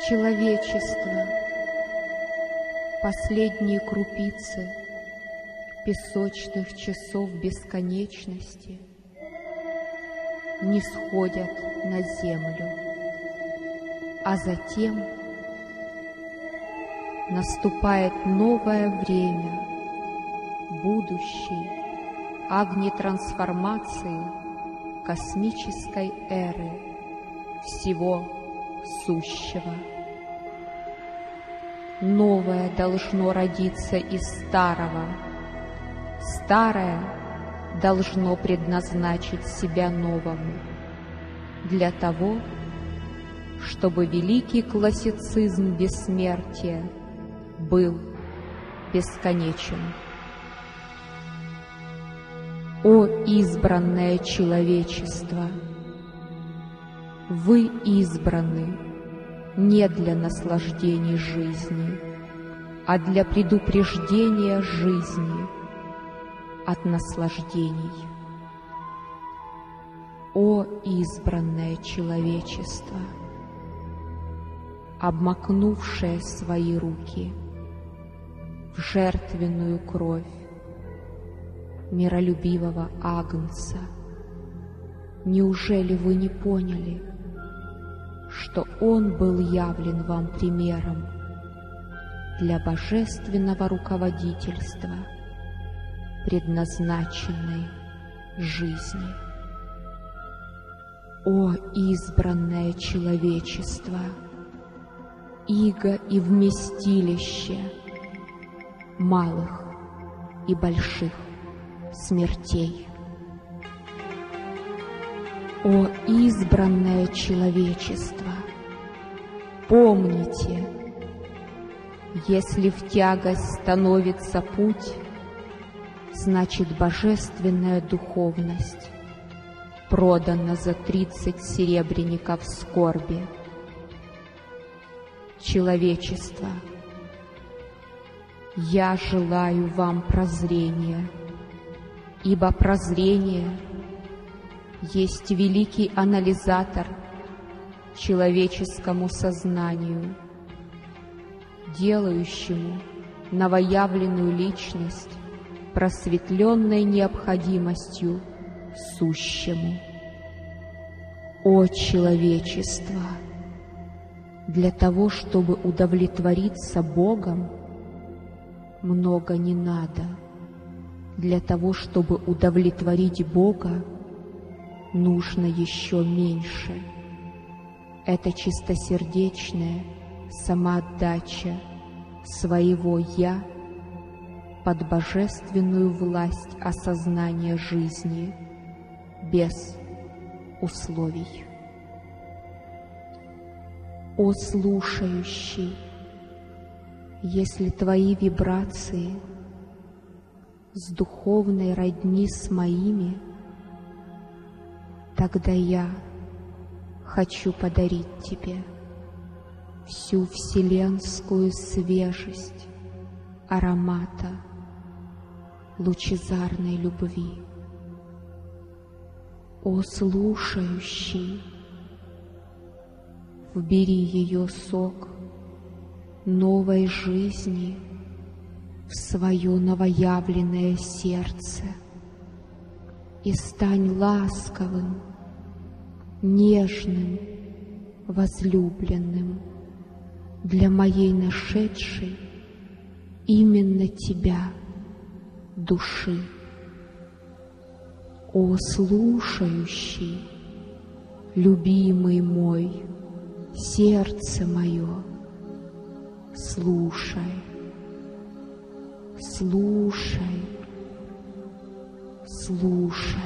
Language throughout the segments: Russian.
Человечество, последние крупицы песочных часов бесконечности не сходят на землю, а затем наступает новое время будущей огнетрансформации космической эры всего сущего. Новое должно родиться из старого, старое должно предназначить себя новому, для того, чтобы великий классицизм бессмертия был бесконечен. О избранное человечество! Вы избраны не для наслаждений жизни, а для предупреждения жизни от наслаждений. О избранное человечество, обмакнувшее свои руки в жертвенную кровь миролюбивого Агнца, неужели вы не поняли, что Он был явлен вам примером для божественного руководительства предназначенной жизни? О избранное человечество, иго и вместилище малых и больших смертей! О избранное человечество, помните, если в тягость становится путь, значит божественная духовность продана за 30 серебряников скорби. Человечество, я желаю вам прозрения, ибо прозрение есть великий анализатор человеческому сознанию, делающему новоявленную личность просветленной необходимостью сущему. О человечество! Для того, чтобы удовлетвориться Богом, много не надо. Для того, чтобы удовлетворить Бога, нужно еще меньше. Это чистосердечная самоотдача своего «я» под божественную власть осознания жизни, без условий. О слушающий, если твои вибрации с духовной родни с моими, тогда я хочу подарить тебе всю вселенскую свежесть аромата лучезарной любви. О слушающий, вбери ее сок новой жизни в свое новоявленное сердце и стань ласковым, нежным, возлюбленным для моей нашедшей именно тебя души. О слушающий, любимый мой, сердце мое, слушай, слушай, слушай.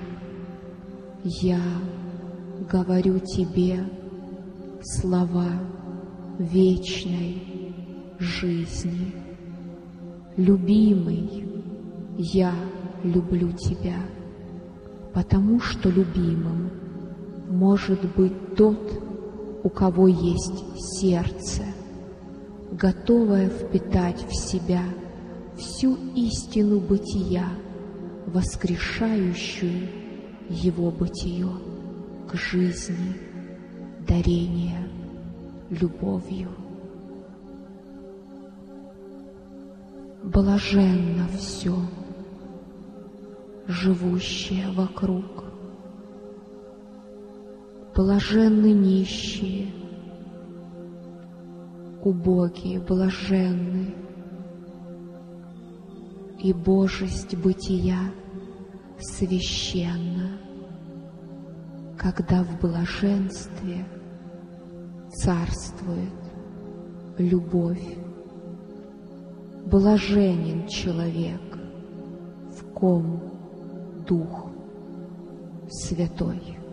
Я говорю тебе слова вечной жизни. Любимый, я люблю тебя, потому что любимым может быть тот, у кого есть сердце, готовое впитать в себя всю истину бытия, воскрешающую его бытие к жизни, дарения любовью. Блаженно все, живущее вокруг. Блаженны нищие, убогие, блаженны, и Божесть бытия священна, когда в блаженстве царствует любовь. Блаженен человек, в ком Дух Святой.